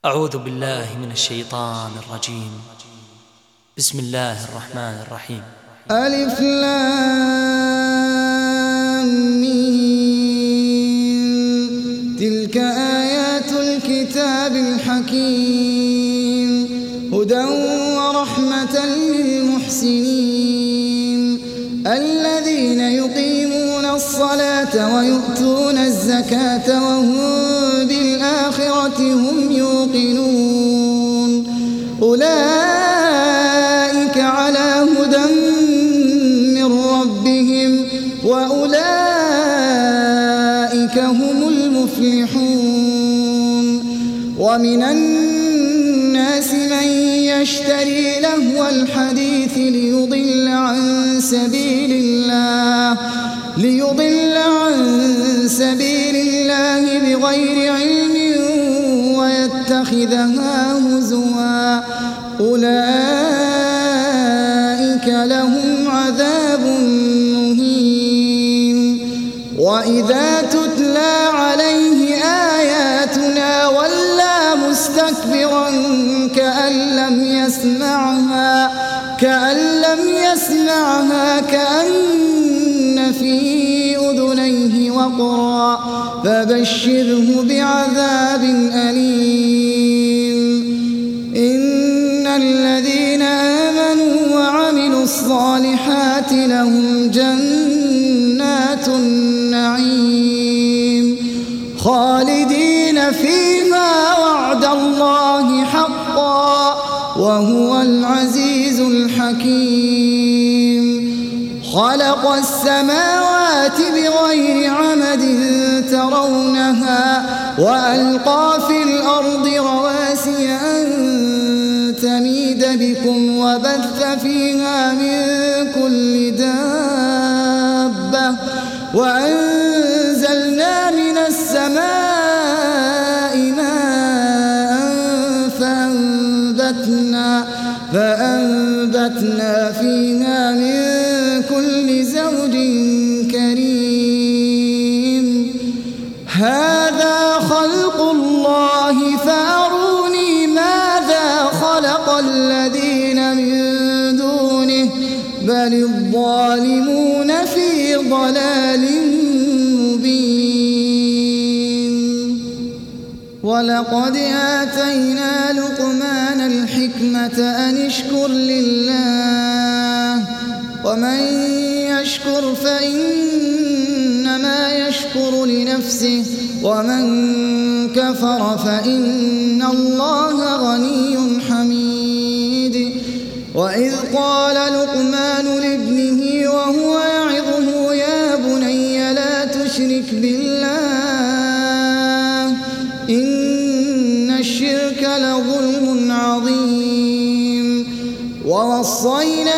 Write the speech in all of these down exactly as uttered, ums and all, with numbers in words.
أعوذ بالله من الشيطان الرجيم. بسم الله الرحمن الرحيم. ألف لام ميم. تلك آيات الكتاب الحكيم هدى ورحمة للمحسنين الذين يقيمون الصلاة ويؤتون الزكاة وهم بالآخرة هم يوقنون أولئك على هدى من ربهم وأولئك هم المفلحون. ومن الناس من يشتري لهو الحديث ليضل عن سبيل الله ليضل عن سبيل الله بغير علم ويتخذها هزوا أولئك لهم عذاب مهين. وإذا تتلى عليه آياتنا ولى مستكبرا كأن لم يسمعها كأن لم يسمعها كأن في أذنيه وقرا فبشره بعذاب أليم. إن الذين آمنوا وعملوا الصالحات لهم جنات النعيم خالدين فيها وعد الله حقا وهو العزيز الحكيم. خلق السماوات بغير عمد ترونها وألقى في الأرض رواسي أن تميد بكم وبث فيها من كل دابة وأنزلنا من السماء ماء فأنبتنا, فأنبتنا فيها من كل زوج كريم. هذا خلق الله فأروني ماذا خلق الذين من دونه بل الظالمون في ضلال مبين. ولقد آتينا لقمان الحكمة أن اشكر لله ومن يشكر فإنما يشكر لنفسه ومن كفر فإن الله غني حميد. وإذ قال لقمان لابنه وهو يعظه يا بني لا تشرك بالله إن الشرك لظلم عظيم. ووصينا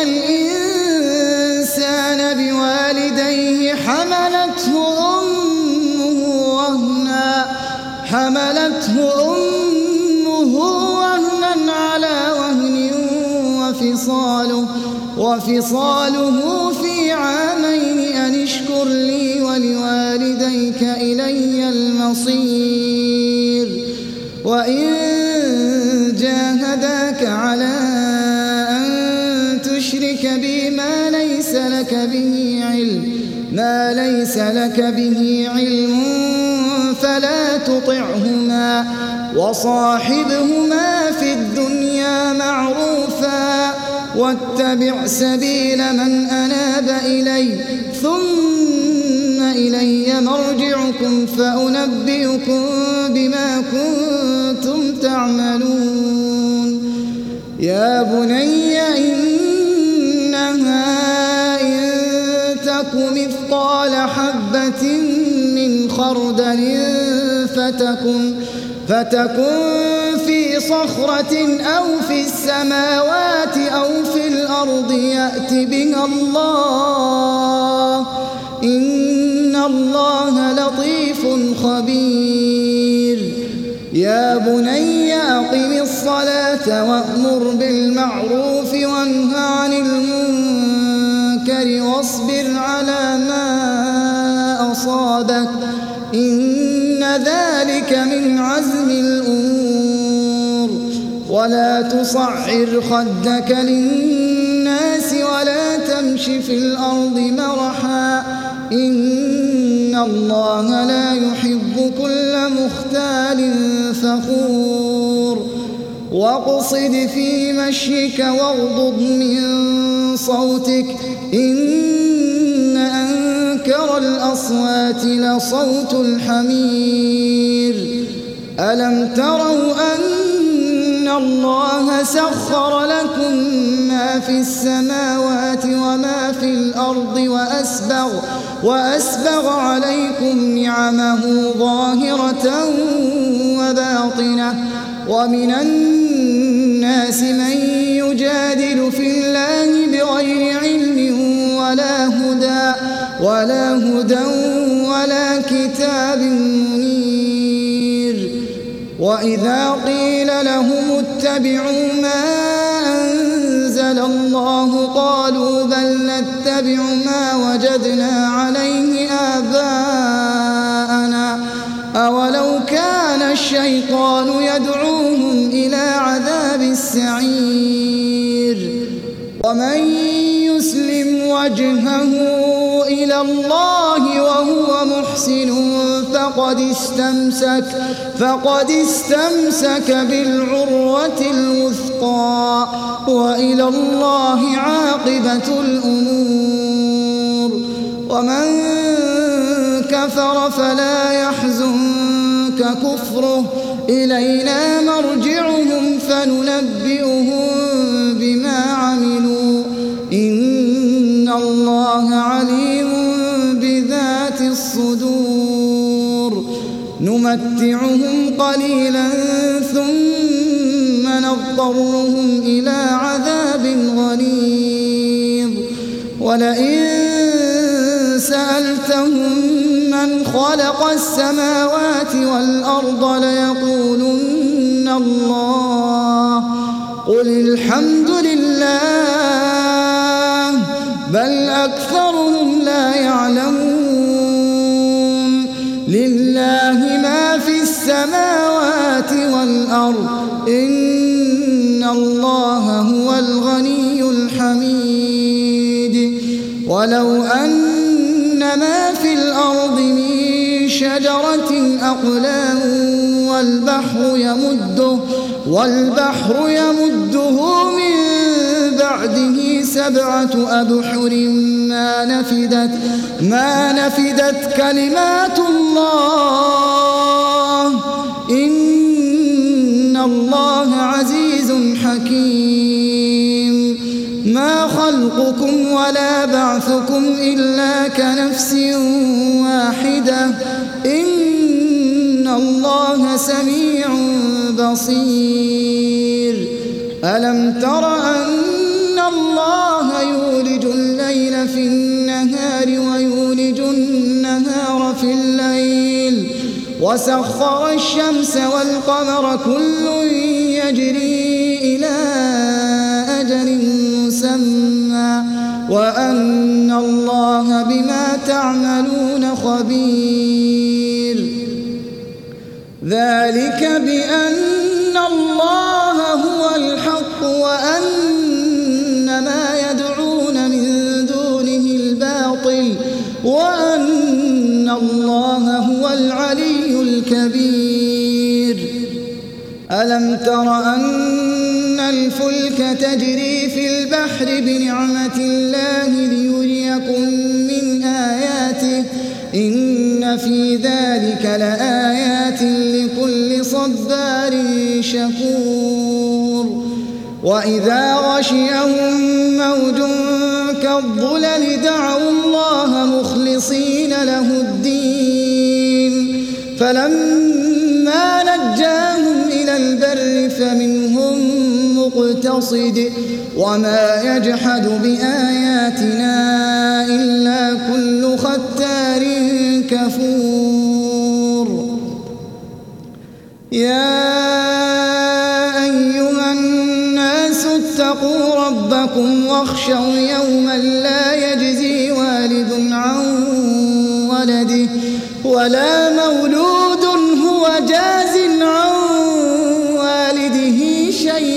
الإنسان بوالديه حملته أمه وهنا حملته أمه وهنا على وهن وفصاله وفصاله في عامين أن اشكر لي ولوالديك إلي المصير. وإن جاهداك على أن تشرك بي ما ليس لك به علم ما ليس لك به علم فلا تطعهما وصاحبهما في الدنيا معروفا واتبع سبيل من أناب إلي ثم إلي مرجعكم فأنبئكم بما كنتم تعملون. يا بني إنها إن تك مثقال حبة من خردل فتكن, فتكن في صخرة أو في السماوات أو في الأرض يأت بها الله إن الله لطيف خبير. يا بني أقم الصلاة وأمر بالمعروف وانه عن المنكر واصبر على ما أصابك إن ذلك من عزم الأمور. ولا تصعر خدك للناس ولا تمش في الأرض مرحا إن الله لا يحب كل مختال فخور واقصد في مشيك واغضض من صوتك إن أنكر الأصوات لصوت الحمير ألم تروا أن الله سخر لكم ما في السماوات وما في الأرض وأسبغ, وأسبغ عليكم نعمه ظاهرة وباطنة ومن الناس من يجادل في الله بغير علم ولا هدى ولا هدى ولا كتاب منير وإذا قيل لهم اتبعوا ما أنزل الله قالوا بل نتبع ما وجدنا عليه آباءنا أولو كان الشيطان يدعوهم إلى عذاب السعير ومن يسلم وجهه إلى الله وهو محسن فقد استمسك فقد استمسك بالعروة الوثقى وإلى الله عاقبة الأمور ومن كفر فلا يحزنك كفره إلينا مرجعهم فننبئهم بما عملوا إن الله عليم بذات الصدور نمتعهم قليلا ثم نضطرهم إلى عذاب غليظ ولئن سألتهم من خلق السماوات والأرض ليقولن الله قل الحمد لله بل أكثرهم لا يعلمون لله ما في السماوات والأرض إن الله هو الغني الحميد ولو أن ما في الأرض من شجرة أقلام والبحر يمده والبحر يمده من بعده سبعة أبحر ما نفدت ما نفدت كلمات الله إن الله عزيز حكيم ما خلقكم ولا بعثكم إلا كنفس واحدة إن الله سميع بصير ألم تر أن الله يولج الليل في النهار ويولج النهار في الليل وسخر الشمس والقمر كل يجري إلى أجل مسمى وأن الله بما تعملون خبير ذلك بأن الله هو الحق وأن ما يدعون من دونه الباطل وأن الله هو العلي الكبير ألم تر أن الفلك تجري في البحر بنعمة الله ليريكم من آياته إن في ذلك لآيات لكل صبار شكور وإذا غشيهم موج كالظلل دعوا الله مخلصين له الدين فلما نجاهم إلى البر فمنهم مقتصد وما يجحد بآياتنا إلا كل ختار كفور يا أيها الناس اتقوا ربكم واخشوا يوما لا يجزي والد عن ولده ولا مولود هو جاز عن والده شيئا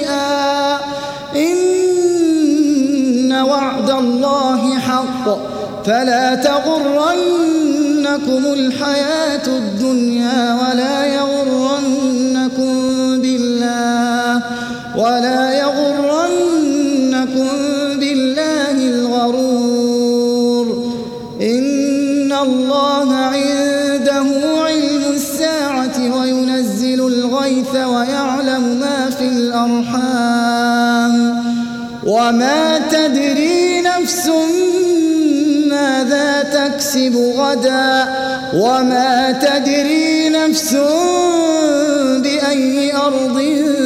فلا تغرنكم الحياة الدنيا ولا يغرنكم بالله ولا يغرنكم بالله الغرور إن الله عنده علم الساعة وينزل الغيث ويعلم ما في الأرحام وما تدري نفس ماذا تكسب غدا وما تدري نفس بأي أرض